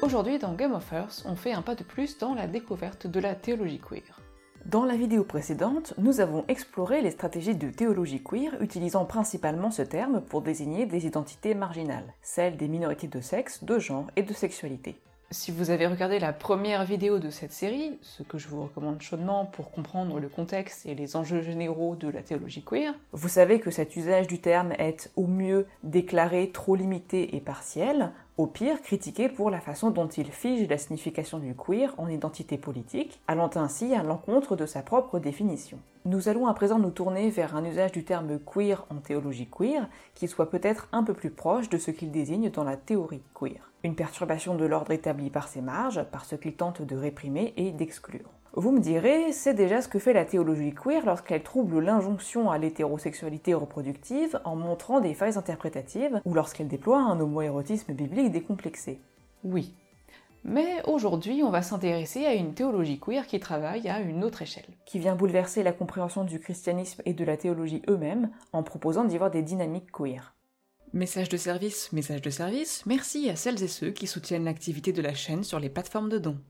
Aujourd'hui dans Game of Earth, on fait un pas de plus dans la découverte de la théologie queer. Dans la vidéo précédente, nous avons exploré les stratégies de théologie queer utilisant principalement ce terme pour désigner des identités marginales, celles des minorités de sexe, de genre et de sexualité. Si vous avez regardé la première vidéo de cette série, ce que je vous recommande chaudement pour comprendre le contexte et les enjeux généraux de la théologie queer, vous savez que cet usage du terme est au mieux déclaré trop limité et partiel, au pire critiqué pour la façon dont il fige la signification du queer en identité politique, allant ainsi à l'encontre de sa propre définition. Nous allons à présent nous tourner vers un usage du terme queer en théologie queer qui soit peut-être un peu plus proche de ce qu'il désigne dans la théorie queer. Une perturbation de l'ordre établi par ses marges, par ce qu'il tente de réprimer et d'exclure. Vous me direz, c'est déjà ce que fait la théologie queer lorsqu'elle trouble l'injonction à l'hétérosexualité reproductive en montrant des failles interprétatives ou lorsqu'elle déploie un homoérotisme biblique décomplexé. Oui. Mais aujourd'hui, on va s'intéresser à une théologie queer qui travaille à une autre échelle. Qui vient bouleverser la compréhension du christianisme et de la théologie eux-mêmes en proposant d'y voir des dynamiques queer. Message de service, merci à celles et ceux qui soutiennent l'activité de la chaîne sur les plateformes de dons.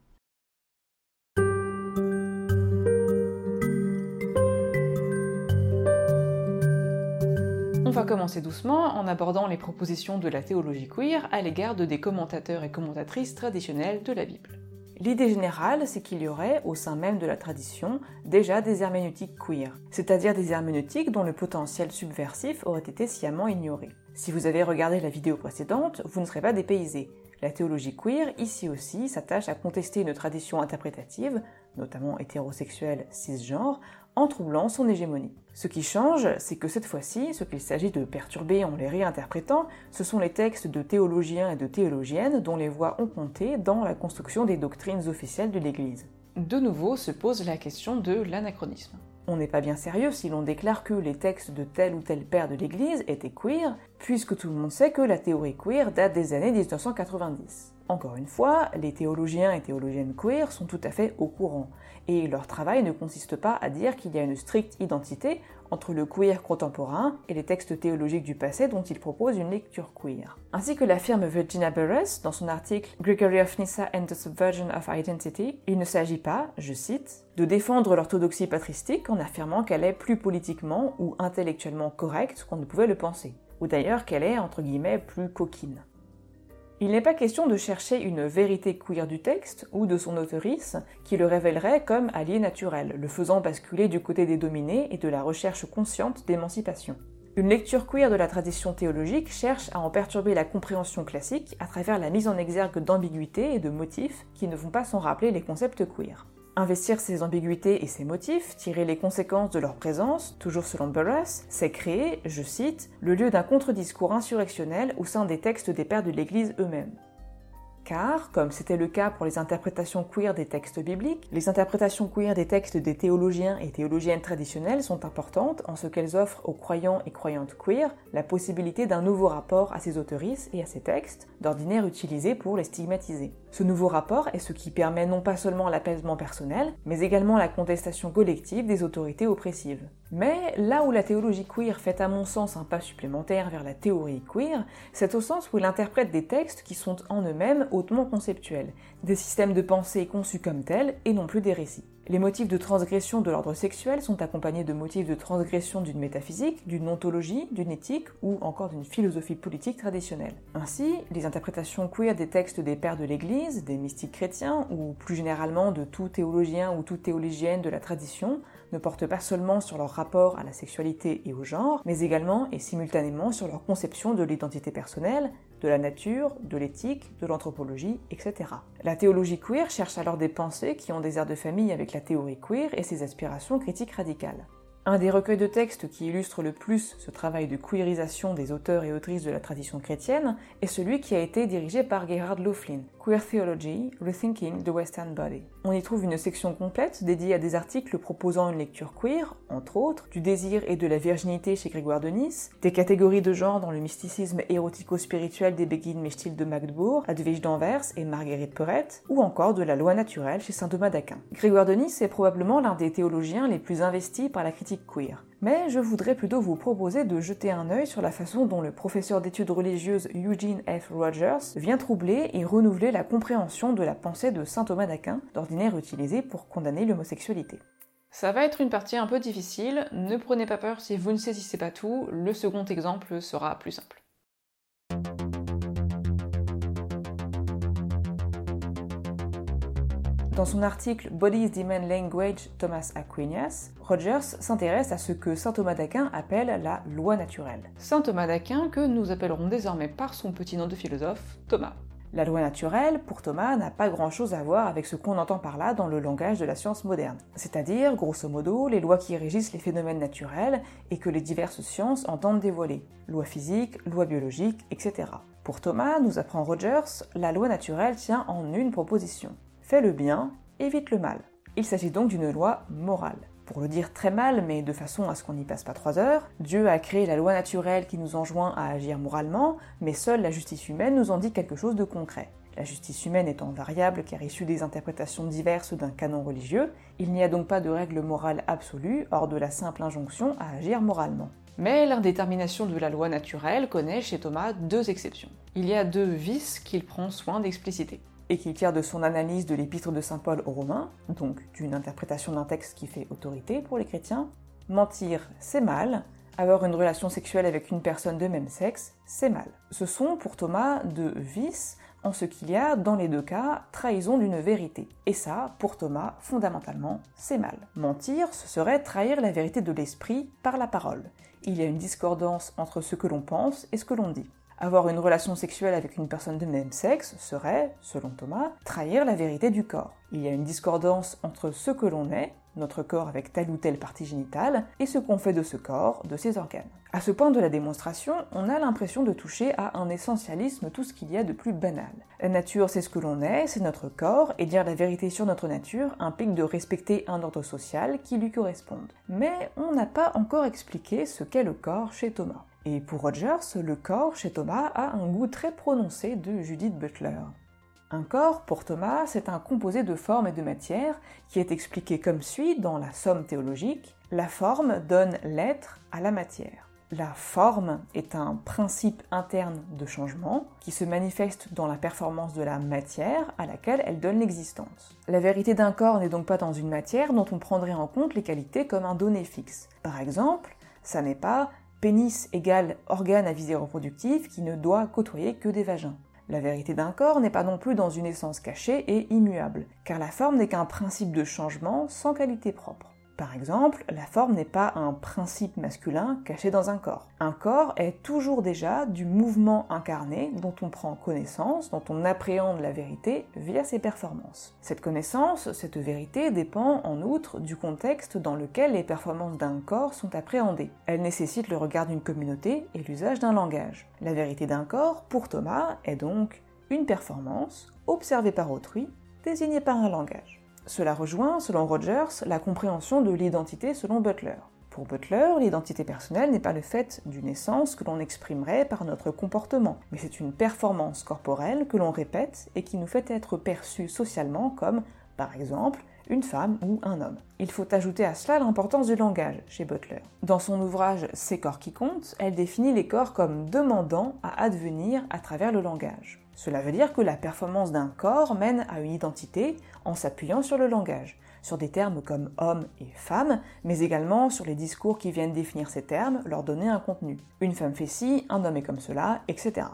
On va commencer doucement en abordant les propositions de la théologie queer à l'égard de des commentateurs et commentatrices traditionnels de la Bible. L'idée générale, c'est qu'il y aurait, au sein même de la tradition, déjà des herméneutiques queer, c'est-à-dire des herméneutiques dont le potentiel subversif aurait été sciemment ignoré. Si vous avez regardé la vidéo précédente, vous ne serez pas dépaysé. La théologie queer, ici aussi, s'attache à contester une tradition interprétative, notamment hétérosexuelle cisgenre, en troublant son hégémonie. Ce qui change, c'est que cette fois-ci, ce qu'il s'agit de perturber en les réinterprétant, ce sont les textes de théologiens et de théologiennes dont les voix ont compté dans la construction des doctrines officielles de l'Église. De nouveau se pose la question de l'anachronisme. On n'est pas bien sérieux si l'on déclare que les textes de tel ou tel père de l'Église étaient queer, puisque tout le monde sait que la théorie queer date des années 1990. Encore une fois, les théologiens et théologiennes queer sont tout à fait au courant, et leur travail ne consiste pas à dire qu'il y a une stricte identité entre le queer contemporain et les textes théologiques du passé dont ils proposent une lecture queer. Ainsi que l'affirme Virginia Burrus dans son article Gregory of Nyssa and the Subversion of Identity, il ne s'agit pas, je cite, de défendre l'orthodoxie patristique en affirmant qu'elle est plus politiquement ou intellectuellement correcte qu'on ne pouvait le penser, ou d'ailleurs qu'elle est, entre guillemets, plus coquine. Il n'est pas question de chercher une vérité queer du texte ou de son auteurice qui le révélerait comme allié naturel, le faisant basculer du côté des dominés et de la recherche consciente d'émancipation. Une lecture queer de la tradition théologique cherche à en perturber la compréhension classique à travers la mise en exergue d'ambiguïtés et de motifs qui ne vont pas s'en rappeler les concepts queer. Investir ces ambiguïtés et ces motifs, tirer les conséquences de leur présence, toujours selon Burrus, c'est créer, je cite, le lieu d'un contre-discours insurrectionnel au sein des textes des pères de l'Église eux-mêmes. Car, comme c'était le cas pour les interprétations queer des textes bibliques, les interprétations queer des textes des théologiens et théologiennes traditionnelles sont importantes en ce qu'elles offrent aux croyants et croyantes queer la possibilité d'un nouveau rapport à ces auteurices et à ces textes, d'ordinaire utilisés pour les stigmatiser. Ce nouveau rapport est ce qui permet non pas seulement l'apaisement personnel, mais également la contestation collective des autorités oppressives. Mais là où la théologie queer fait à mon sens un pas supplémentaire vers la théorie queer, c'est au sens où elle interprète des textes qui sont en eux-mêmes hautement conceptuels, des systèmes de pensée conçus comme tels et non plus des récits. Les motifs de transgression de l'ordre sexuel sont accompagnés de motifs de transgression d'une métaphysique, d'une ontologie, d'une éthique ou encore d'une philosophie politique traditionnelle. Ainsi, les interprétations queer des textes des pères de l'Église, des mystiques chrétiens ou plus généralement de tout théologien ou toute théologienne de la tradition ne portent pas seulement sur leur rapport à la sexualité et au genre, mais également et simultanément sur leur conception de l'identité personnelle, de la nature, de l'éthique, de l'anthropologie, etc. La théologie queer cherche alors des pensées qui ont des airs de famille avec la théorie queer et ses aspirations critiques radicales. Un des recueils de textes qui illustre le plus ce travail de queerisation des auteurs et autrices de la tradition chrétienne est celui qui a été dirigé par Gerhard Löfflin, Queer Theology, Rethinking the Western Body. On y trouve une section complète dédiée à des articles proposant une lecture queer, entre autres, du désir et de la virginité chez Grégoire de Nice, des catégories de genre dans le mysticisme érotico-spirituel des Begin Mechtil de Magdebourg, Hadwig d'Anvers et Marguerite Porete, ou encore de la loi naturelle chez saint Thomas d'Aquin. Grégoire de Nice est probablement l'un des théologiens les plus investis par la critique pratique queer. Mais je voudrais plutôt vous proposer de jeter un œil sur la façon dont le professeur d'études religieuses Eugene F. Rogers vient troubler et renouveler la compréhension de la pensée de saint Thomas d'Aquin, d'ordinaire utilisée pour condamner l'homosexualité. Ça va être une partie un peu difficile, ne prenez pas peur si vous ne saisissez pas tout, le second exemple sera plus simple. Dans son article Bodies Demand Language, Thomas Aquinas, Rogers s'intéresse à ce que saint Thomas d'Aquin appelle la loi naturelle. Saint Thomas d'Aquin, que nous appellerons désormais par son petit nom de philosophe, Thomas. La loi naturelle, pour Thomas, n'a pas grand-chose à voir avec ce qu'on entend par là dans le langage de la science moderne. C'est-à-dire, grosso modo, les lois qui régissent les phénomènes naturels et que les diverses sciences entendent dévoiler. Lois physiques, lois biologiques, etc. Pour Thomas, nous apprend Rogers, la loi naturelle tient en une proposition. Fais le bien, évite le mal. Il s'agit donc d'une loi morale. Pour le dire très mal, mais de façon à ce qu'on n'y passe pas 3 heures, Dieu a créé la loi naturelle qui nous enjoint à agir moralement, mais seule la justice humaine nous en dit quelque chose de concret. La justice humaine étant variable car issue des interprétations diverses d'un canon religieux, il n'y a donc pas de règle morale absolue hors de la simple injonction à agir moralement. Mais l'indétermination de la loi naturelle connaît chez Thomas 2 exceptions. Il y a 2 vices qu'il prend soin d'expliciter. Et qu'il tire de son analyse de l'épître de saint Paul aux Romains, donc d'une interprétation d'un texte qui fait autorité pour les chrétiens. Mentir, c'est mal. Avoir une relation sexuelle avec une personne de même sexe, c'est mal. Ce sont pour Thomas 2 vices, en ce qu'il y a, dans les 2 cas, trahison d'une vérité. Et ça, pour Thomas, fondamentalement, c'est mal. Mentir, ce serait trahir la vérité de l'esprit par la parole. Il y a une discordance entre ce que l'on pense et ce que l'on dit. Avoir une relation sexuelle avec une personne de même sexe serait, selon Thomas, trahir la vérité du corps. Il y a une discordance entre ce que l'on est, notre corps avec telle ou telle partie génitale, et ce qu'on fait de ce corps, de ses organes. À ce point de la démonstration, on a l'impression de toucher à un essentialisme tout ce qu'il y a de plus banal. La nature, c'est ce que l'on est, c'est notre corps, et dire la vérité sur notre nature implique de respecter un ordre social qui lui corresponde. Mais on n'a pas encore expliqué ce qu'est le corps chez Thomas. Et pour Rogers, le corps chez Thomas a un goût très prononcé de Judith Butler. Un corps, pour Thomas, c'est un composé de forme et de matière qui est expliqué comme suit dans la Somme théologique. La forme donne l'être à la matière. La forme est un principe interne de changement qui se manifeste dans la performance de la matière à laquelle elle donne l'existence. La vérité d'un corps n'est donc pas dans une matière dont on prendrait en compte les qualités comme un donné fixe. Par exemple, ça n'est pas pénis égale organe à visée reproductive qui ne doit côtoyer que des vagins. La vérité d'un corps n'est pas non plus dans une essence cachée et immuable, car la forme n'est qu'un principe de changement sans qualité propre. Par exemple, la forme n'est pas un principe masculin caché dans un corps. Un corps est toujours déjà du mouvement incarné dont on prend connaissance, dont on appréhende la vérité via ses performances. Cette connaissance, cette vérité dépend en outre du contexte dans lequel les performances d'un corps sont appréhendées. Elle nécessite le regard d'une communauté et l'usage d'un langage. La vérité d'un corps, pour Thomas, est donc une performance observée par autrui, désignée par un langage. Cela rejoint, selon Rogers, la compréhension de l'identité selon Butler. Pour Butler, l'identité personnelle n'est pas le fait d'une essence que l'on exprimerait par notre comportement, mais c'est une performance corporelle que l'on répète et qui nous fait être perçus socialement comme, par exemple, une femme ou un homme. Il faut ajouter à cela l'importance du langage chez Butler. Dans son ouvrage « Ces corps qui comptent », elle définit les corps comme demandant à advenir à travers le langage. Cela veut dire que la performance d'un corps mène à une identité en s'appuyant sur le langage, sur des termes comme homme et femme, mais également sur les discours qui viennent définir ces termes, leur donner un contenu. Une femme fait ci, un homme est comme cela, etc.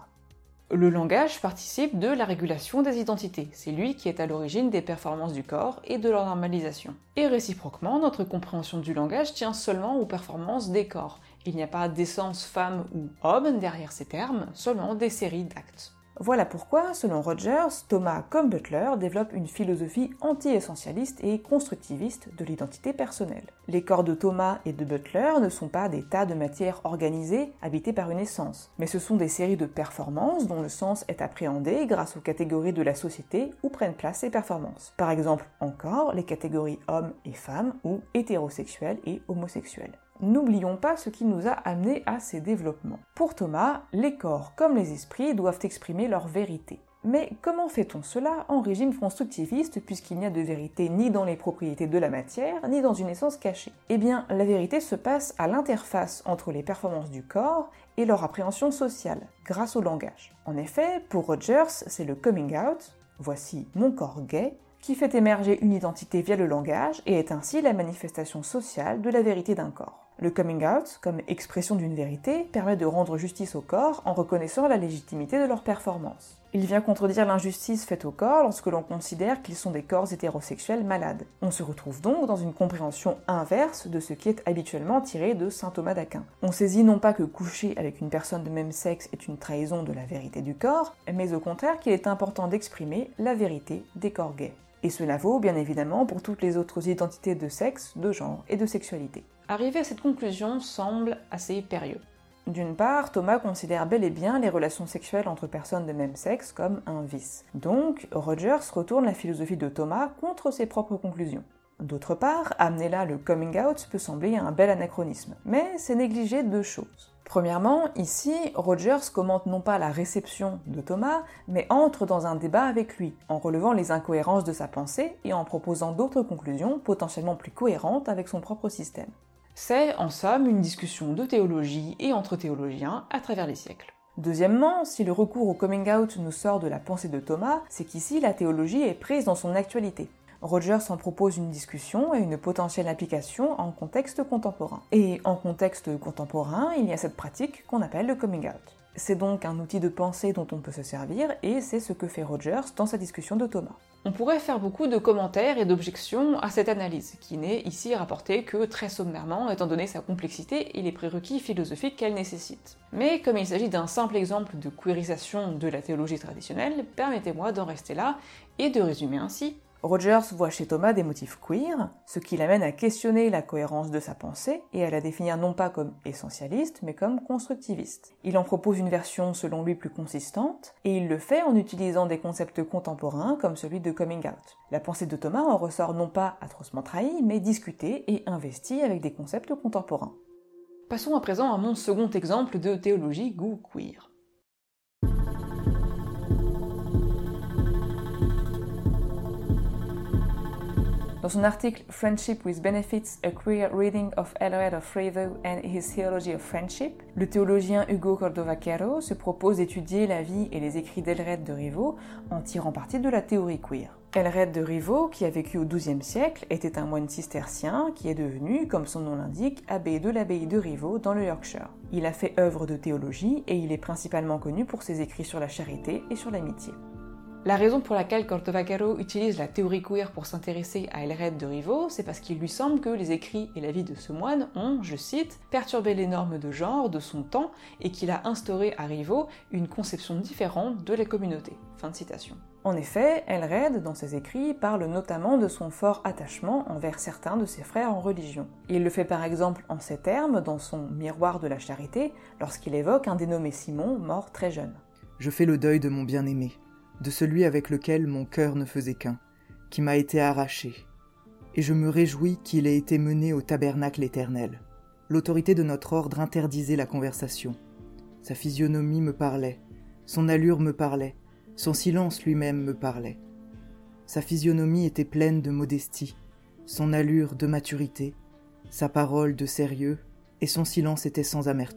Le langage participe de la régulation des identités, c'est lui qui est à l'origine des performances du corps et de leur normalisation. Et réciproquement, notre compréhension du langage tient seulement aux performances des corps. Il n'y a pas d'essence femme ou homme derrière ces termes, seulement des séries d'actes. Voilà pourquoi, selon Rogers, Thomas comme Butler développent une philosophie anti-essentialiste et constructiviste de l'identité personnelle. Les corps de Thomas et de Butler ne sont pas des tas de matière organisées habitées par une essence, mais ce sont des séries de performances dont le sens est appréhendé grâce aux catégories de la société où prennent place ces performances. Par exemple, encore, les catégories hommes et femmes ou hétérosexuels et homosexuels. N'oublions pas ce qui nous a amené à ces développements. Pour Thomas, les corps comme les esprits doivent exprimer leur vérité. Mais comment fait-on cela en régime constructiviste puisqu'il n'y a de vérité ni dans les propriétés de la matière, ni dans une essence cachée? Eh bien, la vérité se passe à l'interface entre les performances du corps et leur appréhension sociale, grâce au langage. En effet, pour Rogers, c'est le coming out, voici mon corps gay, qui fait émerger une identité via le langage et est ainsi la manifestation sociale de la vérité d'un corps. Le coming out, comme expression d'une vérité, permet de rendre justice au corps en reconnaissant la légitimité de leur performance. Il vient contredire l'injustice faite au corps lorsque l'on considère qu'ils sont des corps hétérosexuels malades. On se retrouve donc dans une compréhension inverse de ce qui est habituellement tiré de saint Thomas d'Aquin. On saisit non pas que coucher avec une personne de même sexe est une trahison de la vérité du corps, mais au contraire qu'il est important d'exprimer la vérité des corps gays. Et cela vaut bien évidemment pour toutes les autres identités de sexe, de genre et de sexualité. Arriver à cette conclusion semble assez périlleux. D'une part, Thomas considère bel et bien les relations sexuelles entre personnes de même sexe comme un vice. Donc, Rogers retourne la philosophie de Thomas contre ses propres conclusions. D'autre part, amener là le coming out peut sembler un bel anachronisme, mais c'est négliger deux choses. Premièrement, ici, Rogers commente non pas la réception de Thomas, mais entre dans un débat avec lui, en relevant les incohérences de sa pensée et en proposant d'autres conclusions potentiellement plus cohérentes avec son propre système. C'est, en somme, une discussion de théologie et entre théologiens à travers les siècles. Deuxièmement, si le recours au coming out nous sort de la pensée de Thomas, c'est qu'ici la théologie est prise dans son actualité. Rogers en propose une discussion et une potentielle application en contexte contemporain. Et en contexte contemporain, il y a cette pratique qu'on appelle le coming out. C'est donc un outil de pensée dont on peut se servir, et c'est ce que fait Rogers dans sa discussion de Thomas. On pourrait faire beaucoup de commentaires et d'objections à cette analyse, qui n'est ici rapportée que très sommairement, étant donné sa complexité et les prérequis philosophiques qu'elle nécessite. Mais comme il s'agit d'un simple exemple de queerisation de la théologie traditionnelle, permettez-moi d'en rester là et de résumer ainsi. Rogers voit chez Thomas des motifs queer, ce qui l'amène à questionner la cohérence de sa pensée et à la définir non pas comme essentialiste, mais comme constructiviste. Il en propose une version selon lui plus consistante, et il le fait en utilisant des concepts contemporains comme celui de coming out. La pensée de Thomas en ressort non pas atrocement trahie, mais discutée et investie avec des concepts contemporains. Passons à présent à mon second exemple de théologie goût queer. Dans son article Friendship with Benefits, a Queer Reading of Eldred of Rievaulx and His Theology of Friendship, le théologien Hugo Cordova-Quero se propose d'étudier la vie et les écrits d'Eldred de Rievaulx en tirant parti de la théorie queer. Eldred de Rievaulx, qui a vécu au XIIe siècle, était un moine cistercien qui est devenu, comme son nom l'indique, abbé de l'abbaye de Rievaulx dans le Yorkshire. Il a fait œuvre de théologie et il est principalement connu pour ses écrits sur la charité et sur l'amitié. La raison pour laquelle Cordova-Quero utilise la théorie queer pour s'intéresser à Eldred de Rievaulx, c'est parce qu'il lui semble que les écrits et la vie de ce moine ont, je cite, perturbé les normes de genre de son temps et qu'il a instauré à Rievaulx une conception différente de la communauté. Fin de citation. En effet, Eldred, dans ses écrits, parle notamment de son fort attachement envers certains de ses frères en religion. Il le fait par exemple en ces termes dans son Miroir de la charité, lorsqu'il évoque un dénommé Simon, mort très jeune. « Je fais le deuil de mon bien-aimé, de celui avec lequel mon cœur ne faisait qu'un, qui m'a été arraché. Et je me réjouis qu'il ait été mené au tabernacle éternel. L'autorité de notre ordre interdisait la conversation. Sa physionomie me parlait, son allure me parlait, son silence lui-même me parlait. Sa physionomie était pleine de modestie, son allure de maturité, sa parole de sérieux, et son silence était sans amertume. »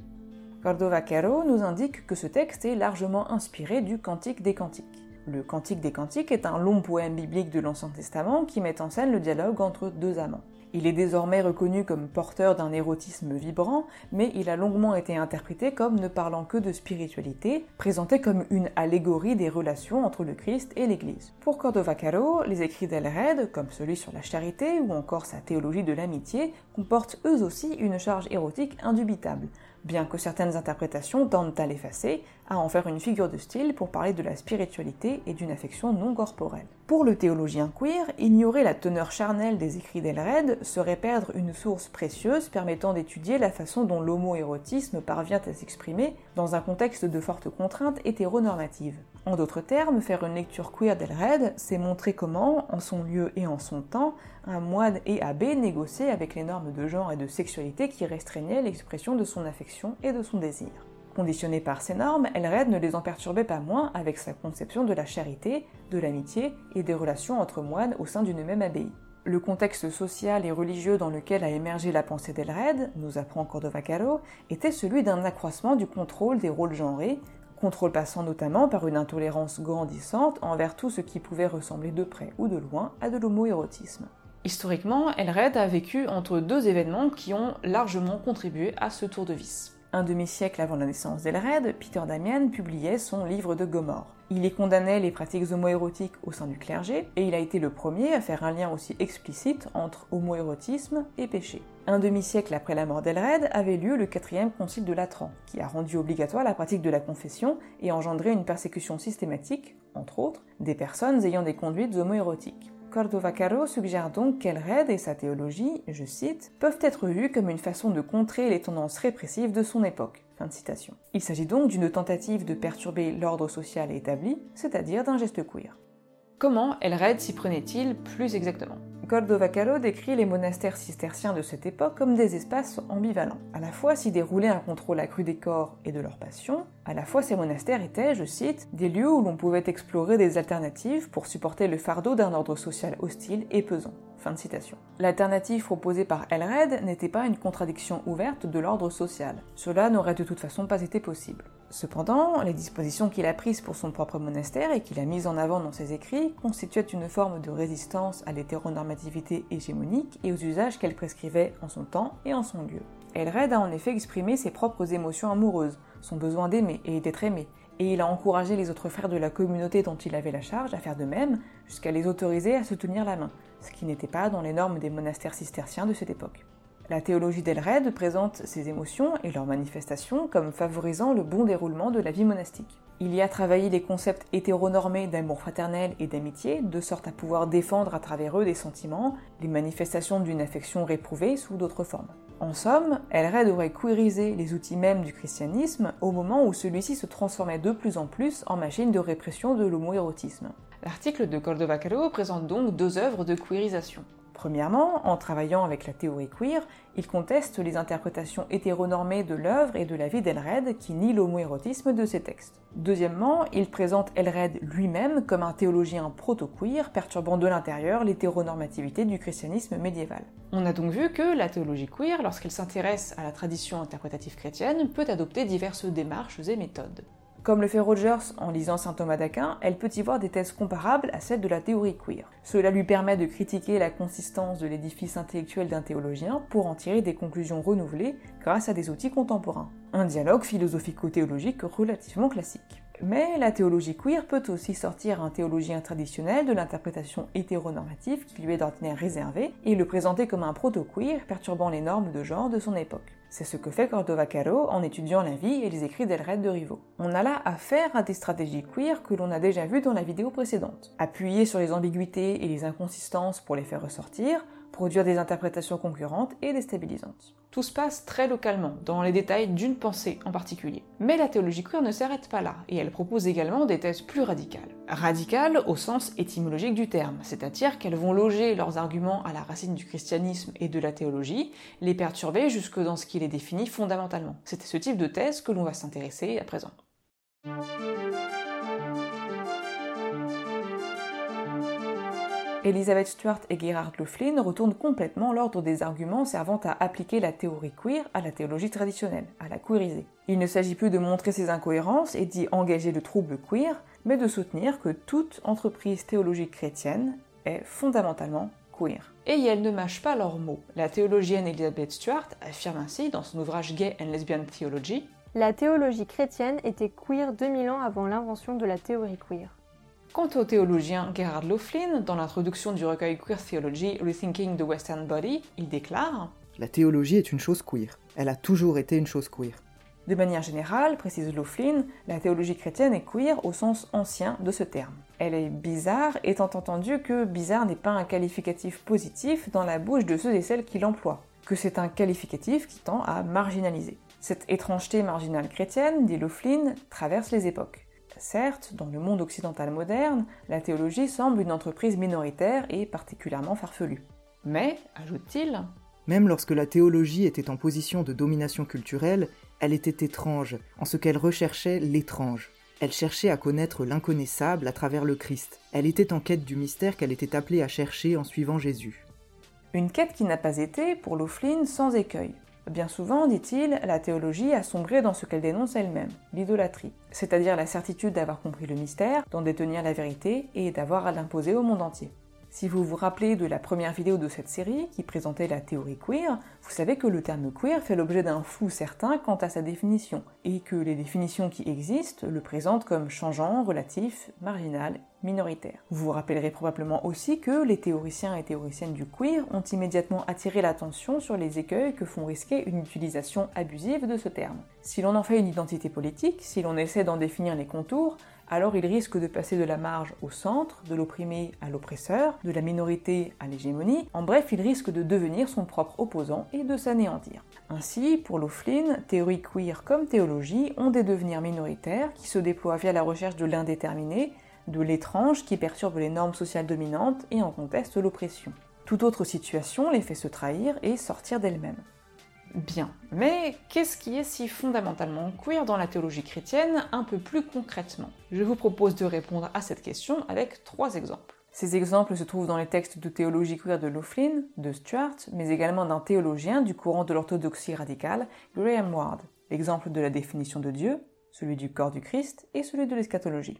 Cordova-Quero nous indique que ce texte est largement inspiré du Cantique des Cantiques. Le Cantique des Cantiques est un long poème biblique de l'Ancien Testament qui met en scène le dialogue entre deux amants. Il est désormais reconnu comme porteur d'un érotisme vibrant, mais il a longuement été interprété comme ne parlant que de spiritualité, présenté comme une allégorie des relations entre le Christ et l'Église. Pour Cordova-Quero, les écrits d'Eldred, comme celui sur la charité ou encore sa théologie de l'amitié, comportent eux aussi une charge érotique indubitable, bien que certaines interprétations tendent à l'effacer, à en faire une figure de style pour parler de la spiritualité et d'une affection non corporelle. Pour le théologien queer, ignorer la teneur charnelle des écrits d'Eldred serait perdre une source précieuse permettant d'étudier la façon dont l'homo-érotisme parvient à s'exprimer dans un contexte de fortes contraintes hétéronormatives. En d'autres termes, faire une lecture queer d'Eldred, c'est montrer comment, en son lieu et en son temps, un moine et abbé négociaient avec les normes de genre et de sexualité qui restreignaient l'expression de son affection et de son désir. Conditionnée par ces normes, Eldred ne les en perturbait pas moins avec sa conception de la charité, de l'amitié et des relations entre moines au sein d'une même abbaye. Le contexte social et religieux dans lequel a émergé la pensée d'Eldred, nous apprend Cordova-Caro, était celui d'un accroissement du contrôle des rôles genrés, contrôle passant notamment par une intolérance grandissante envers tout ce qui pouvait ressembler de près ou de loin à de l'homoérotisme. Historiquement, Eldred a vécu entre deux événements qui ont largement contribué à ce tour de vis. Un demi-siècle avant la naissance d'Eldred, Peter Damian publiait son livre de Gomorrhe. Il y condamnait les pratiques homoérotiques au sein du clergé, et il a été le premier à faire un lien aussi explicite entre homoérotisme et péché. Un demi-siècle après la mort d'Eldred avait lieu le 4e concile de Latran, qui a rendu obligatoire la pratique de la confession et engendré une persécution systématique, entre autres, des personnes ayant des conduites homoérotiques. Cordova-Caro suggère donc qu'Eldred et sa théologie, je cite, peuvent être vus comme une façon de contrer les tendances répressives de son époque. Fin de citation. Il s'agit donc d'une tentative de perturber l'ordre social établi, c'est-à-dire d'un geste queer. Comment Eldred s'y prenait-il plus exactement ? Cordova-Caro décrit les monastères cisterciens de cette époque comme des espaces ambivalents. À la fois s'y déroulait un contrôle accru des corps et de leurs passions, à la fois ces monastères étaient, je cite, des lieux où l'on pouvait explorer des alternatives pour supporter le fardeau d'un ordre social hostile et pesant. Fin de citation. L'alternative proposée par Eldred n'était pas une contradiction ouverte de l'ordre social. Cela n'aurait de toute façon pas été possible. Cependant, les dispositions qu'il a prises pour son propre monastère et qu'il a mises en avant dans ses écrits constituaient une forme de résistance à l'hétéronormativité hégémonique et aux usages qu'elle prescrivait en son temps et en son lieu. Eldred a en effet exprimé ses propres émotions amoureuses, son besoin d'aimer et d'être aimé, et il a encouragé les autres frères de la communauté dont il avait la charge à faire de même, jusqu'à les autoriser à se tenir la main, ce qui n'était pas dans les normes des monastères cisterciens de cette époque. La théologie d'Eldred présente ces émotions et leurs manifestations comme favorisant le bon déroulement de la vie monastique. Il y a travaillé les concepts hétéronormés d'amour fraternel et d'amitié, de sorte à pouvoir défendre à travers eux des sentiments, les manifestations d'une affection réprouvée sous d'autres formes. En somme, Eldred aurait queerisé les outils mêmes du christianisme au moment où celui-ci se transformait de plus en plus en machine de répression de l'homoérotisme. L'article de Cordova-Caro présente donc deux œuvres de queerisation. Premièrement, en travaillant avec la théorie queer, il conteste les interprétations hétéronormées de l'œuvre et de la vie d'Eldred qui nient l'homoérotisme de ses textes. Deuxièmement, il présente Eldred lui-même comme un théologien proto-queer perturbant de l'intérieur l'hétéronormativité du christianisme médiéval. On a donc vu que la théologie queer, lorsqu'elle s'intéresse à la tradition interprétative chrétienne, peut adopter diverses démarches et méthodes. Comme le fait Rogers en lisant saint Thomas d'Aquin, elle peut y voir des thèses comparables à celles de la théorie queer. Cela lui permet de critiquer la consistance de l'édifice intellectuel d'un théologien pour en tirer des conclusions renouvelées grâce à des outils contemporains. Un dialogue philosophico-théologique relativement classique. Mais la théologie queer peut aussi sortir un théologien traditionnel de l'interprétation hétéronormative qui lui est d'ordinaire réservée et le présenter comme un proto-queer perturbant les normes de genre de son époque. C'est ce que fait Cordova-Caro en étudiant la vie et les écrits d'Eldred de Rivaux. On a là affaire à des stratégies queer que l'on a déjà vues dans la vidéo précédente. Appuyer sur les ambiguïtés et les inconsistances pour les faire ressortir, produire des interprétations concurrentes et déstabilisantes. Tout se passe très localement, dans les détails d'une pensée en particulier. Mais la théologie queer ne s'arrête pas là, et elle propose également des thèses plus radicales. Radicales au sens étymologique du terme, c'est-à-dire qu'elles vont loger leurs arguments à la racine du christianisme et de la théologie, les perturber jusque dans ce qui les définit fondamentalement. C'est à ce type de thèse que l'on va s'intéresser à présent. Elizabeth Stuart et Gerhard Löfflin retournent complètement l'ordre des arguments servant à appliquer la théorie queer à la théologie traditionnelle, à la queeriser. Il ne s'agit plus de montrer ces incohérences et d'y engager le trouble queer, mais de soutenir que toute entreprise théologique chrétienne est fondamentalement queer. Et elles ne mâchent pas leurs mots. La théologienne Elizabeth Stuart affirme ainsi dans son ouvrage Gay and Lesbian Theology : la théologie chrétienne était queer 2000 ans avant l'invention de la théorie queer. Quant au théologien Gerhard Löfflin, dans l'introduction du recueil Queer Theology, Rethinking the Western Body, il déclare « La théologie est une chose queer. Elle a toujours été une chose queer. » De manière générale, précise Löfflin, la théologie chrétienne est queer au sens ancien de ce terme. Elle est bizarre, étant entendu que bizarre n'est pas un qualificatif positif dans la bouche de ceux et celles qui l'emploient, que c'est un qualificatif qui tend à marginaliser. Cette étrangeté marginale chrétienne, dit Löfflin, traverse les époques. Certes, dans le monde occidental moderne, la théologie semble une entreprise minoritaire et particulièrement farfelue. Mais, ajoute-t-il, Même lorsque la théologie était en position de domination culturelle, elle était étrange, en ce qu'elle recherchait l'étrange. Elle cherchait à connaître l'inconnaissable à travers le Christ. Elle était en quête du mystère qu'elle était appelée à chercher en suivant Jésus. Une quête qui n'a pas été, pour Loughlin, sans écueil. Bien souvent, dit-il, la théologie a sombré dans ce qu'elle dénonce elle-même, l'idolâtrie, c'est-à-dire la certitude d'avoir compris le mystère, d'en détenir la vérité et d'avoir à l'imposer au monde entier. Si vous vous rappelez de la première vidéo de cette série, qui présentait la théorie queer, vous savez que le terme queer fait l'objet d'un flou certain quant à sa définition, et que les définitions qui existent le présentent comme changeant, relatif, marginal, minoritaire. Vous vous rappellerez probablement aussi que les théoriciens et théoriciennes du queer ont immédiatement attiré l'attention sur les écueils que font risquer une utilisation abusive de ce terme. Si l'on en fait une identité politique, si l'on essaie d'en définir les contours, alors il risque de passer de la marge au centre, de l'opprimé à l'oppresseur, de la minorité à l'hégémonie, en bref, il risque de devenir son propre opposant et de s'anéantir. Ainsi, pour Loughlin, théorie queer comme théologie ont des devenirs minoritaires qui se déploient via la recherche de l'indéterminé, de l'étrange qui perturbe les normes sociales dominantes et en conteste l'oppression. Toute autre situation les fait se trahir et sortir d'elle-même. Bien, mais qu'est-ce qui est si fondamentalement queer dans la théologie chrétienne un peu plus concrètement? Je vous propose de répondre à cette question avec 3 exemples. Ces exemples se trouvent dans les textes de théologie queer de Loughlin, de Stuart, mais également d'un théologien du courant de l'orthodoxie radicale, Graham Ward. L'exemple de la définition de Dieu, celui du corps du Christ et celui de l'eschatologie.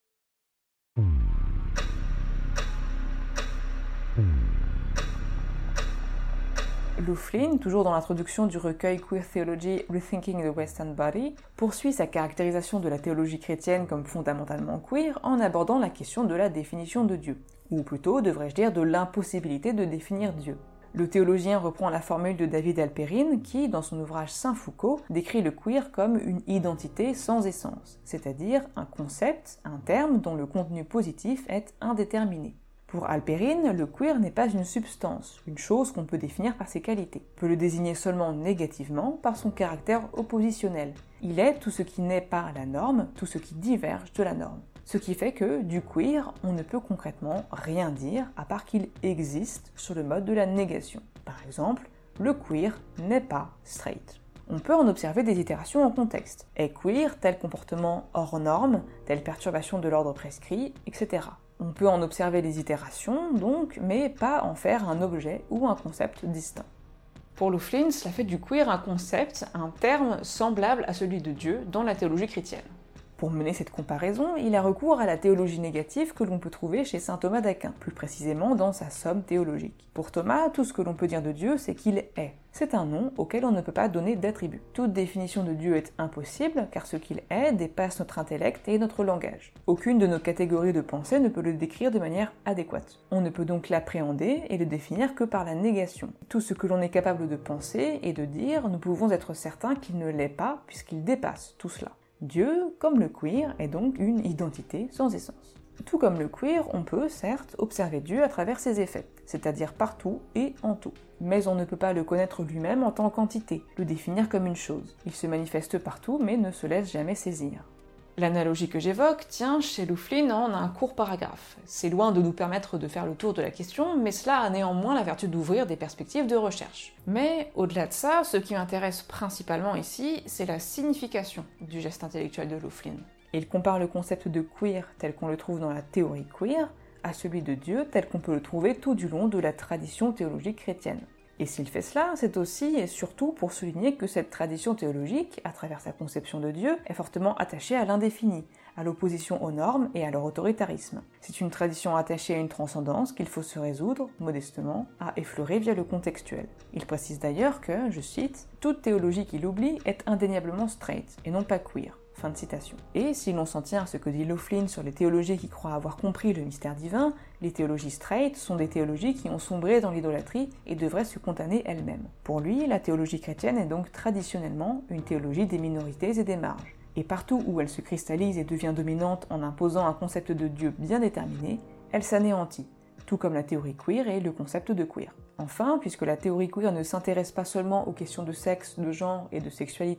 Loughlin, toujours dans l'introduction du recueil Queer Theology Rethinking the Western Body, poursuit sa caractérisation de la théologie chrétienne comme fondamentalement queer en abordant la question de la définition de Dieu, ou plutôt, devrais-je dire, de l'impossibilité de définir Dieu. Le théologien reprend la formule de David Alpérine qui, dans son ouvrage Saint-Foucault, décrit le queer comme une identité sans essence, c'est-à-dire un concept, un terme dont le contenu positif est indéterminé. Pour Alpérine, le queer n'est pas une substance, une chose qu'on peut définir par ses qualités. On peut le désigner seulement négativement par son caractère oppositionnel. Il est tout ce qui n'est pas la norme, tout ce qui diverge de la norme. Ce qui fait que, du queer, on ne peut concrètement rien dire à part qu'il existe sur le mode de la négation. Par exemple, le queer n'est pas straight. On peut en observer des itérations en contexte. Est queer tel comportement hors norme, telle perturbation de l'ordre prescrit, etc. On peut en observer les itérations, donc, mais pas en faire un objet ou un concept distinct. Pour Loughlin, cela fait du queer un concept, un terme semblable à celui de Dieu dans la théologie chrétienne. Pour mener cette comparaison, il a recours à la théologie négative que l'on peut trouver chez saint Thomas d'Aquin, plus précisément dans sa Somme théologique. Pour Thomas, tout ce que l'on peut dire de Dieu, c'est qu'il est. C'est un nom auquel on ne peut pas donner d'attribut. Toute définition de Dieu est impossible, car ce qu'il est dépasse notre intellect et notre langage. Aucune de nos catégories de pensée ne peut le décrire de manière adéquate. On ne peut donc l'appréhender et le définir que par la négation. Tout ce que l'on est capable de penser et de dire, nous pouvons être certains qu'il ne l'est pas, puisqu'il dépasse tout cela. Dieu, comme le queer, est donc une identité sans essence. Tout comme le queer, on peut, certes, observer Dieu à travers ses effets, c'est-à-dire partout et en tout. Mais on ne peut pas le connaître lui-même en tant qu'entité, le définir comme une chose. Il se manifeste partout, mais ne se laisse jamais saisir. L'analogie que j'évoque tient chez Loughlin en un court paragraphe. C'est loin de nous permettre de faire le tour de la question, mais cela a néanmoins la vertu d'ouvrir des perspectives de recherche. Mais au-delà de ça, ce qui m'intéresse principalement ici, c'est la signification du geste intellectuel de Loughlin. Il compare le concept de queer tel qu'on le trouve dans la théorie queer à celui de Dieu tel qu'on peut le trouver tout du long de la tradition théologique chrétienne. Et s'il fait cela, c'est aussi et surtout pour souligner que cette tradition théologique, à travers sa conception de Dieu, est fortement attachée à l'indéfini, à l'opposition aux normes et à leur autoritarisme. C'est une tradition attachée à une transcendance qu'il faut se résoudre, modestement, à effleurer via le contextuel. Il précise d'ailleurs que, je cite, « toute théologie qu'il oublie est indéniablement straight, et non pas queer ». Fin de citation. Et si l'on s'en tient à ce que dit Loughlin sur les théologies qui croient avoir compris le mystère divin, les théologies straight sont des théologies qui ont sombré dans l'idolâtrie et devraient se condamner elles-mêmes. Pour lui, la théologie chrétienne est donc traditionnellement une théologie des minorités et des marges. Et partout où elle se cristallise et devient dominante en imposant un concept de Dieu bien déterminé, elle s'anéantit, tout comme la théorie queer et le concept de queer. Enfin, puisque la théorie queer ne s'intéresse pas seulement aux questions de sexe, de genre et de sexualité,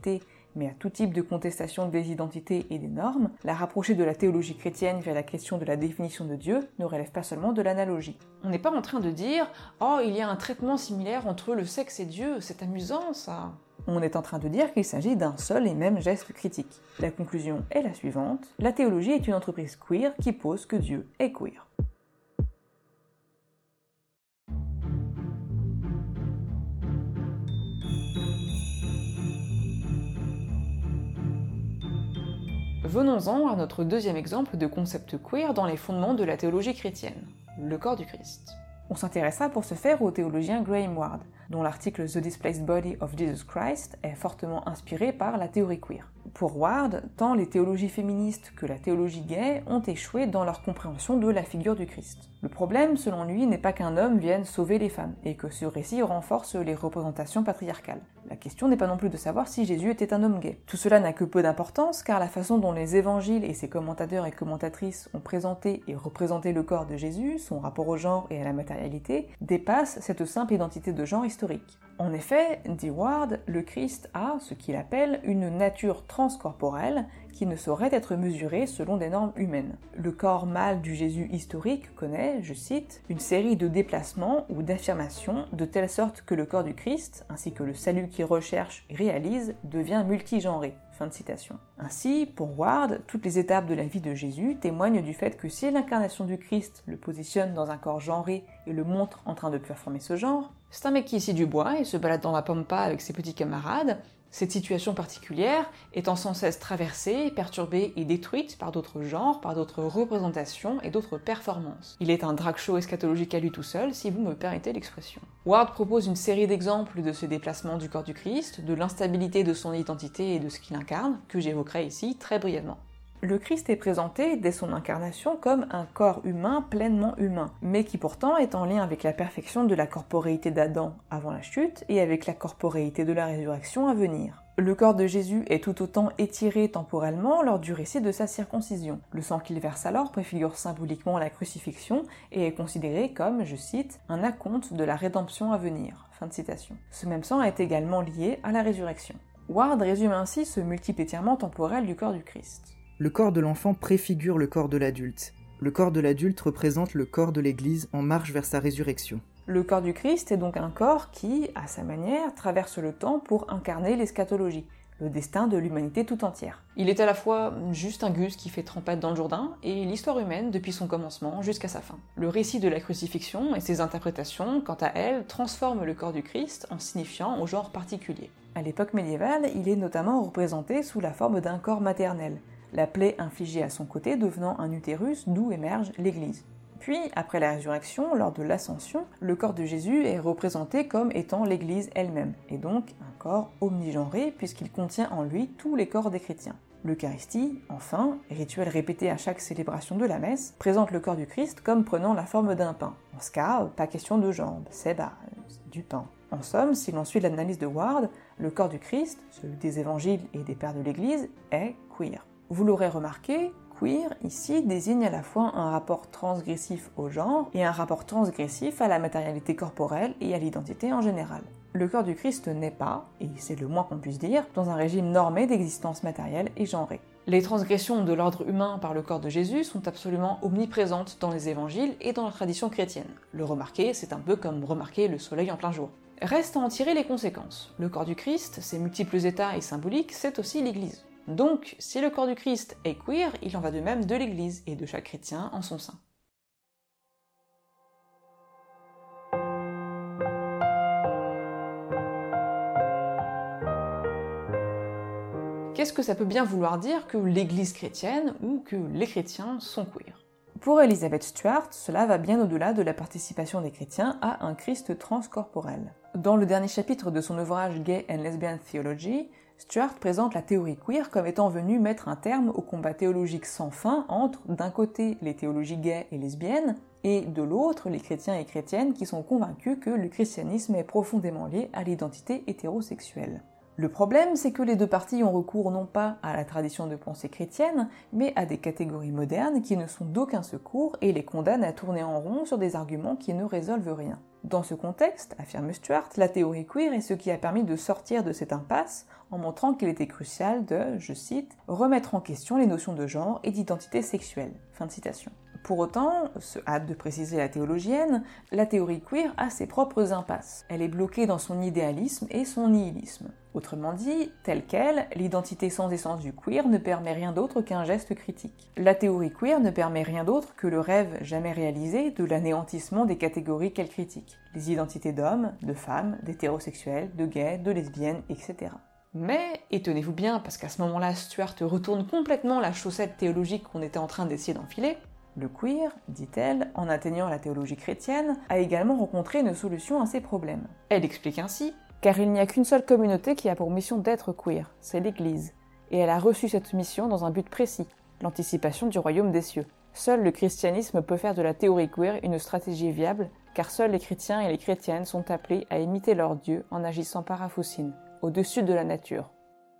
mais à tout type de contestation des identités et des normes, la rapprocher de la théologie chrétienne via la question de la définition de Dieu ne relève pas seulement de l'analogie. On n'est pas en train de dire « Oh, il y a un traitement similaire entre le sexe et Dieu, c'est amusant ça !» On est en train de dire qu'il s'agit d'un seul et même geste critique. La conclusion est la suivante, la théologie est une entreprise queer qui pose que Dieu est queer. Venons-en à notre deuxième exemple de concept queer dans les fondements de la théologie chrétienne, le corps du Christ. On s'intéressa pour ce faire au théologien Graham Ward, dont l'article The Displaced Body of Jesus Christ est fortement inspiré par la théorie queer. Pour Ward, tant les théologies féministes que la théologie gay ont échoué dans leur compréhension de la figure du Christ. Le problème, selon lui, n'est pas qu'un homme vienne sauver les femmes, et que ce récit renforce les représentations patriarcales. La question n'est pas non plus de savoir si Jésus était un homme gay. Tout cela n'a que peu d'importance, car la façon dont les évangiles et ses commentateurs et commentatrices ont présenté et représenté le corps de Jésus, son rapport au genre et à la matérialité, dépasse cette simple identité de genre historique. En effet, dit Ward, le Christ a ce qu'il appelle une nature transcorporelle qui ne saurait être mesurée selon des normes humaines. Le corps mâle du Jésus historique connaît, je cite, une série de déplacements ou d'affirmations de telle sorte que le corps du Christ, ainsi que le salut qu'il recherche et réalise, devient multigenré. Fin de citation. Ainsi, pour Ward, toutes les étapes de la vie de Jésus témoignent du fait que si l'incarnation du Christ le positionne dans un corps genré et le montre en train de performer ce genre, c'est un mec qui scie du bois et se balade dans la pampa avec ses petits camarades, cette situation particulière étant sans cesse traversée, perturbée et détruite par d'autres genres, par d'autres représentations et d'autres performances. Il est un drag show eschatologique à lui tout seul, si vous me permettez l'expression. Ward propose une série d'exemples de ce déplacement du corps du Christ, de l'instabilité de son identité et de ce qu'il incarne, que j'évoquerai ici très brièvement. Le Christ est présenté dès son incarnation comme un corps humain pleinement humain, mais qui pourtant est en lien avec la perfection de la corporéité d'Adam avant la chute et avec la corporéité de la résurrection à venir. Le corps de Jésus est tout autant étiré temporellement lors du récit de sa circoncision. Le sang qu'il verse alors préfigure symboliquement la crucifixion et est considéré comme, je cite, un acompte de la rédemption à venir. Fin de citation. Ce même sang est également lié à la résurrection. Ward résume ainsi ce multiple étirement temporel du corps du Christ. Le corps de l'enfant préfigure le corps de l'adulte. Le corps de l'adulte représente le corps de l'Église en marche vers sa résurrection. Le corps du Christ est donc un corps qui, à sa manière, traverse le temps pour incarner l'eschatologie, le destin de l'humanité tout entière. Il est à la fois juste un gus qui fait trempette dans le Jourdain et l'histoire humaine depuis son commencement jusqu'à sa fin. Le récit de la crucifixion et ses interprétations, quant à elles, transforment le corps du Christ en signifiant au genre particulier. À l'époque médiévale, il est notamment représenté sous la forme d'un corps maternel, la plaie infligée à son côté devenant un utérus d'où émerge l'Église. Puis, après la résurrection, lors de l'ascension, le corps de Jésus est représenté comme étant l'Église elle-même, et donc un corps omnigenré puisqu'il contient en lui tous les corps des chrétiens. L'Eucharistie, enfin, rituel répété à chaque célébration de la messe, présente le corps du Christ comme prenant la forme d'un pain. En ce cas, pas question de jambes, c'est du pain. En somme, si l'on suit l'analyse de Ward, le corps du Christ, celui des évangiles et des pères de l'Église, est queer. Vous l'aurez remarqué, queer ici désigne à la fois un rapport transgressif au genre et un rapport transgressif à la matérialité corporelle et à l'identité en général. Le corps du Christ n'est pas, et c'est le moins qu'on puisse dire, dans un régime normé d'existence matérielle et genrée. Les transgressions de l'ordre humain par le corps de Jésus sont absolument omniprésentes dans les évangiles et dans la tradition chrétienne. Le remarquer, c'est un peu comme remarquer le soleil en plein jour. Reste à en tirer les conséquences. Le corps du Christ, ses multiples états et symboliques, c'est aussi l'Église. Donc, si le corps du Christ est queer, il en va de même de l'Église et de chaque chrétien en son sein. Qu'est-ce que ça peut bien vouloir dire que l'Église chrétienne ou que les chrétiens sont queer ? Pour Elizabeth Stuart, cela va bien au-delà de la participation des chrétiens à un Christ transcorporel. Dans le dernier chapitre de son ouvrage Gay and Lesbian Theology, Stuart présente la théorie queer comme étant venue mettre un terme au combat théologique sans fin entre, d'un côté, les théologies gays et lesbiennes, et de l'autre, les chrétiens et chrétiennes qui sont convaincus que le christianisme est profondément lié à l'identité hétérosexuelle. Le problème, c'est que les deux parties ont recours non pas à la tradition de pensée chrétienne, mais à des catégories modernes qui ne sont d'aucun secours et les condamnent à tourner en rond sur des arguments qui ne résolvent rien. Dans ce contexte, affirme Stuart, la théorie queer est ce qui a permis de sortir de cette impasse en montrant qu'il était crucial de, je cite, « remettre en question les notions de genre et d'identité sexuelle ». Fin de citation. Pour autant, se hâte de préciser la théologienne, la théorie queer a ses propres impasses. Elle est bloquée dans son idéalisme et son nihilisme. Autrement dit, telle qu'elle, l'identité sans essence du queer ne permet rien d'autre qu'un geste critique. La théorie queer ne permet rien d'autre que le rêve jamais réalisé de l'anéantissement des catégories qu'elle critique. Les identités d'hommes, de femmes, d'hétérosexuels, de gays, de lesbiennes, etc. Mais, et tenez-vous bien, parce qu'à ce moment-là, Stuart retourne complètement la chaussette théologique qu'on était en train d'essayer d'enfiler, le queer, dit-elle, en atteignant la théologie chrétienne, a également rencontré une solution à ces problèmes. Elle explique ainsi « Car il n'y a qu'une seule communauté qui a pour mission d'être queer, c'est l'Église. Et elle a reçu cette mission dans un but précis, l'anticipation du royaume des cieux. Seul le christianisme peut faire de la théorie queer une stratégie viable, car seuls les chrétiens et les chrétiennes sont appelés à imiter leur Dieu en agissant par Afoussine, au-dessus de la nature. »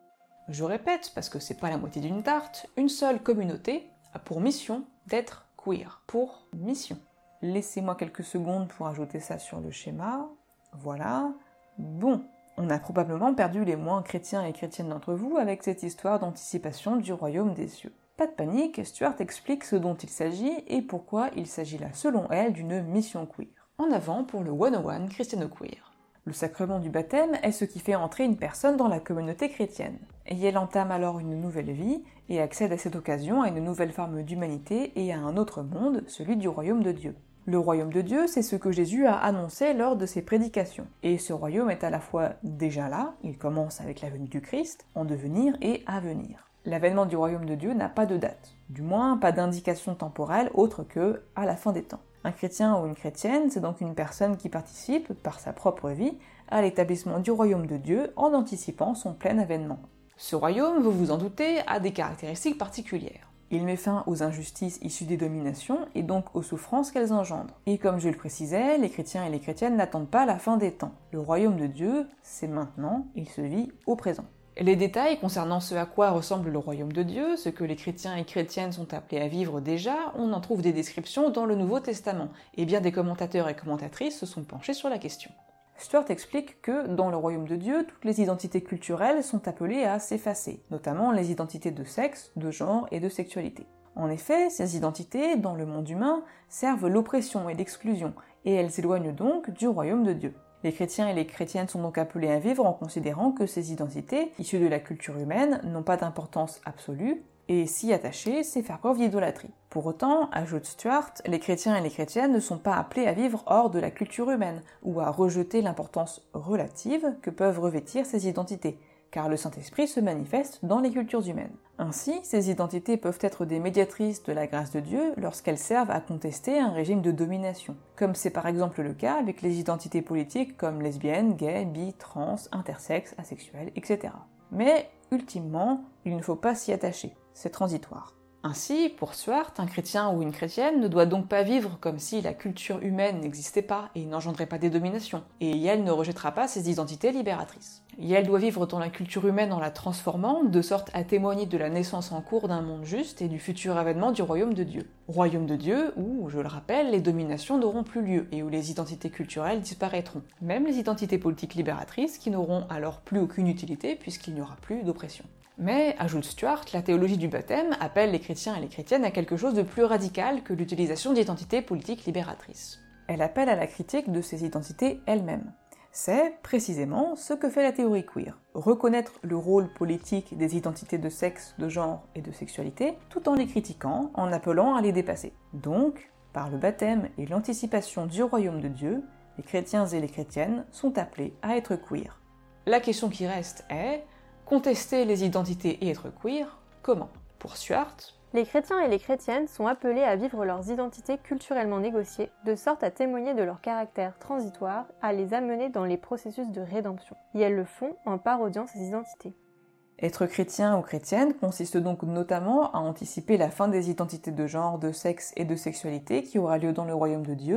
Je répète, parce que c'est pas la moitié d'une tarte, une seule communauté a pour mission d'être queer. Pour mission. Laissez-moi quelques secondes pour ajouter ça sur le schéma. Voilà. Bon, on a probablement perdu les moins chrétiens et chrétiennes d'entre vous avec cette histoire d'anticipation du royaume des cieux. Pas de panique, Stuart explique ce dont il s'agit et pourquoi il s'agit là, selon elle, d'une mission queer. En avant pour le 101 Christiano-Queer. Le sacrement du baptême est ce qui fait entrer une personne dans la communauté chrétienne. Et elle entame alors une nouvelle vie et accède à cette occasion à une nouvelle forme d'humanité et à un autre monde, celui du royaume de Dieu. Le royaume de Dieu, c'est ce que Jésus a annoncé lors de ses prédications. Et ce royaume est à la fois déjà là, il commence avec la venue du Christ, en devenir et à venir. L'avènement du royaume de Dieu n'a pas de date, du moins pas d'indication temporelle autre que à la fin des temps. Un chrétien ou une chrétienne, c'est donc une personne qui participe, par sa propre vie, à l'établissement du royaume de Dieu en anticipant son plein avènement. Ce royaume, vous vous en doutez, a des caractéristiques particulières. Il met fin aux injustices issues des dominations et donc aux souffrances qu'elles engendrent. Et comme je le précisais, les chrétiens et les chrétiennes n'attendent pas la fin des temps. Le royaume de Dieu, c'est maintenant, il se vit au présent. Les détails concernant ce à quoi ressemble le royaume de Dieu, ce que les chrétiens et chrétiennes sont appelés à vivre déjà, on en trouve des descriptions dans le Nouveau Testament, et bien des commentateurs et commentatrices se sont penchés sur la question. Stuart explique que, dans le royaume de Dieu, toutes les identités culturelles sont appelées à s'effacer, notamment les identités de sexe, de genre et de sexualité. En effet, ces identités, dans le monde humain, servent l'oppression et l'exclusion, et elles s'éloignent donc du royaume de Dieu. Les chrétiens et les chrétiennes sont donc appelés à vivre en considérant que ces identités, issues de la culture humaine, n'ont pas d'importance absolue, et s'y attacher, c'est faire preuve d'idolâtrie. Pour autant, ajoute Stuart, les chrétiens et les chrétiennes ne sont pas appelés à vivre hors de la culture humaine, ou à rejeter l'importance relative que peuvent revêtir ces identités, car le Saint-Esprit se manifeste dans les cultures humaines. Ainsi, ces identités peuvent être des médiatrices de la grâce de Dieu lorsqu'elles servent à contester un régime de domination, comme c'est par exemple le cas avec les identités politiques comme lesbiennes, gays, bi, trans, intersexes, asexuels, etc. Mais, ultimement, il ne faut pas s'y attacher, c'est transitoire. Ainsi, pour Stuart, un chrétien ou une chrétienne ne doit donc pas vivre comme si la culture humaine n'existait pas et n'engendrait pas des dominations, et Yael ne rejettera pas ses identités libératrices. Yael doit vivre dans la culture humaine en la transformant, de sorte à témoigner de la naissance en cours d'un monde juste et du futur avènement du royaume de Dieu. Royaume de Dieu où, je le rappelle, les dominations n'auront plus lieu et où les identités culturelles disparaîtront, même les identités politiques libératrices qui n'auront alors plus aucune utilité puisqu'il n'y aura plus d'oppression. Mais, ajoute Stuart, la théologie du baptême appelle les chrétiens et les chrétiennes à quelque chose de plus radical que l'utilisation d'identités politiques libératrices. Elle appelle à la critique de ces identités elles-mêmes. C'est, précisément, ce que fait la théorie queer. Reconnaître le rôle politique des identités de sexe, de genre et de sexualité, tout en les critiquant, en appelant à les dépasser. Donc, par le baptême et l'anticipation du royaume de Dieu, les chrétiens et les chrétiennes sont appelés à être queer. La question qui reste est... contester les identités et être queer, comment? Pour Stuart, les chrétiens et les chrétiennes sont appelés à vivre leurs identités culturellement négociées, de sorte à témoigner de leur caractère transitoire, à les amener dans les processus de rédemption. Et elles le font en parodiant ces identités. Être chrétien ou chrétienne consiste donc notamment à anticiper la fin des identités de genre, de sexe et de sexualité qui aura lieu dans le royaume de Dieu,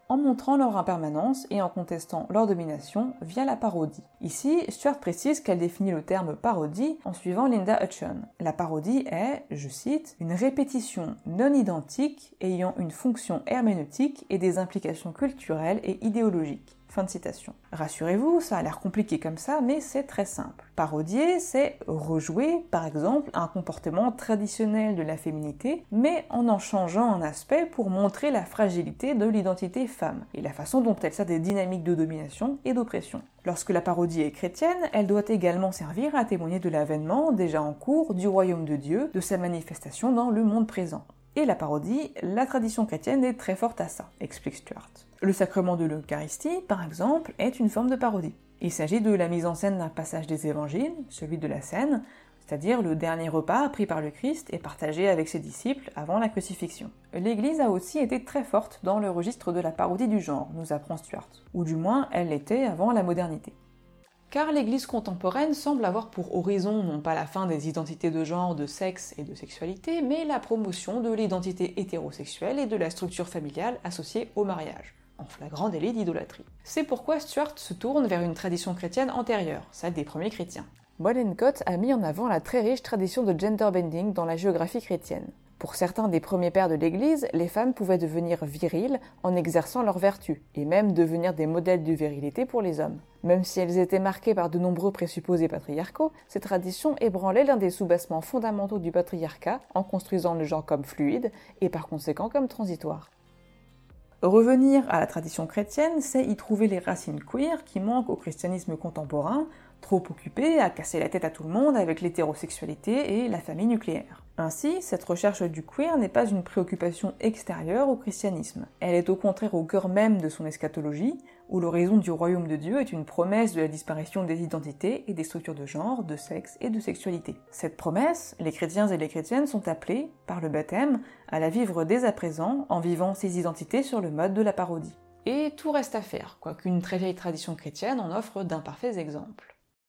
en montrant leur impermanence et en contestant leur domination via la parodie. Ici, Stuart précise qu'elle définit le terme parodie en suivant Linda Hutchon. La parodie est, je cite, une répétition non identique ayant une fonction herméneutique et des implications culturelles et idéologiques. Fin de citation. Rassurez-vous, ça a l'air compliqué comme ça, mais c'est très simple. Parodier, c'est rejouer, par exemple, un comportement traditionnel de la féminité, mais en changeant un aspect pour montrer la fragilité de l'identité femme, et la façon dont elle sert des dynamiques de domination et d'oppression. Lorsque la parodie est chrétienne, elle doit également servir à témoigner de l'avènement, déjà en cours, du royaume de Dieu, de sa manifestation dans le monde présent. Et la parodie, la tradition chrétienne est très forte à ça, explique Stuart. Le sacrement de l'Eucharistie, par exemple, est une forme de parodie. Il s'agit de la mise en scène d'un passage des évangiles, celui de la scène, c'est-à-dire le dernier repas pris par le Christ et partagé avec ses disciples avant la crucifixion. L'Église a aussi été très forte dans le registre de la parodie du genre, nous apprend Stuart, ou du moins elle l'était avant la modernité. Car l'Église contemporaine semble avoir pour horizon non pas la fin des identités de genre, de sexe et de sexualité, mais la promotion de l'identité hétérosexuelle et de la structure familiale associée au mariage, en flagrant délit d'idolâtrie. C'est pourquoi Stuart se tourne vers une tradition chrétienne antérieure, celle des premiers chrétiens. Wallencott a mis en avant la très riche tradition de gender bending dans la géographie chrétienne. Pour certains des premiers pères de l'Église, les femmes pouvaient devenir viriles en exerçant leurs vertus, et même devenir des modèles de virilité pour les hommes. Même si elles étaient marquées par de nombreux présupposés patriarcaux, ces traditions ébranlaient l'un des sous-bassements fondamentaux du patriarcat en construisant le genre comme fluide, et par conséquent comme transitoire. Revenir à la tradition chrétienne, c'est y trouver les racines queer qui manquent au christianisme contemporain, trop occupé à casser la tête à tout le monde avec l'hétérosexualité et la famille nucléaire. Ainsi, cette recherche du queer n'est pas une préoccupation extérieure au christianisme. Elle est au contraire au cœur même de son eschatologie, où l'horizon du royaume de Dieu est une promesse de la disparition des identités et des structures de genre, de sexe et de sexualité. Cette promesse, les chrétiens et les chrétiennes sont appelés, par le baptême, à la vivre dès à présent en vivant ces identités sur le mode de la parodie. Et tout reste à faire, quoiqu'une très vieille tradition chrétienne en offre d'imparfaits exemples.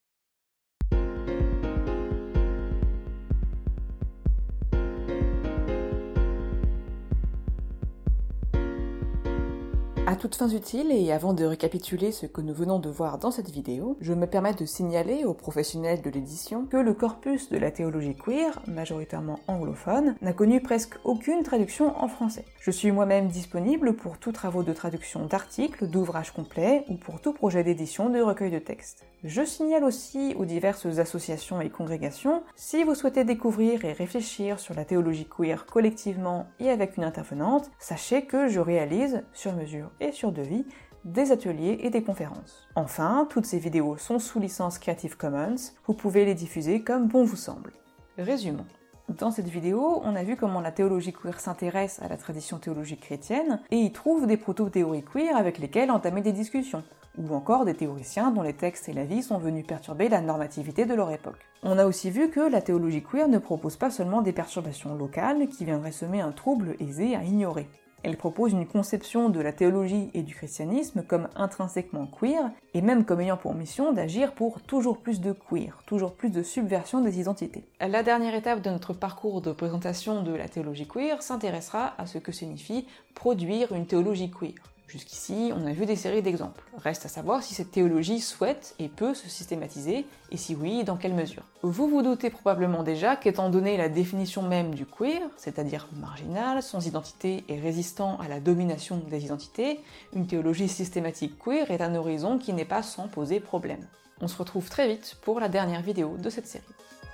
À toutes fins utiles et avant de récapituler ce que nous venons de voir dans cette vidéo, je me permets de signaler aux professionnels de l'édition que le corpus de la théologie queer, majoritairement anglophone, n'a connu presque aucune traduction en français. Je suis moi-même disponible pour tous travaux de traduction d'articles, d'ouvrages complets ou pour tout projet d'édition de recueil de textes. Je signale aussi aux diverses associations et congrégations, si vous souhaitez découvrir et réfléchir sur la théologie queer collectivement et avec une intervenante, sachez que je réalise, sur mesure et sur devis, des ateliers et des conférences. Enfin, toutes ces vidéos sont sous licence Creative Commons, vous pouvez les diffuser comme bon vous semble. Résumons. Dans cette vidéo, on a vu comment la théologie queer s'intéresse à la tradition théologique chrétienne et y trouve des proto-théories queer avec lesquelles entamer des discussions, ou encore des théoriciens dont les textes et la vie sont venus perturber la normativité de leur époque. On a aussi vu que la théologie queer ne propose pas seulement des perturbations locales qui viendraient semer un trouble aisé à ignorer. Elle propose une conception de la théologie et du christianisme comme intrinsèquement queer, et même comme ayant pour mission d'agir pour toujours plus de queer, toujours plus de subversion des identités. La dernière étape de notre parcours de présentation de la théologie queer s'intéressera à ce que signifie produire une théologie queer. Jusqu'ici, on a vu des séries d'exemples. Reste à savoir si cette théologie souhaite et peut se systématiser, et si oui, dans quelle mesure. Vous vous doutez probablement déjà qu'étant donné la définition même du queer, c'est-à-dire marginal, sans identité et résistant à la domination des identités, une théologie systématique queer est un horizon qui n'est pas sans poser problème. On se retrouve très vite pour la dernière vidéo de cette série.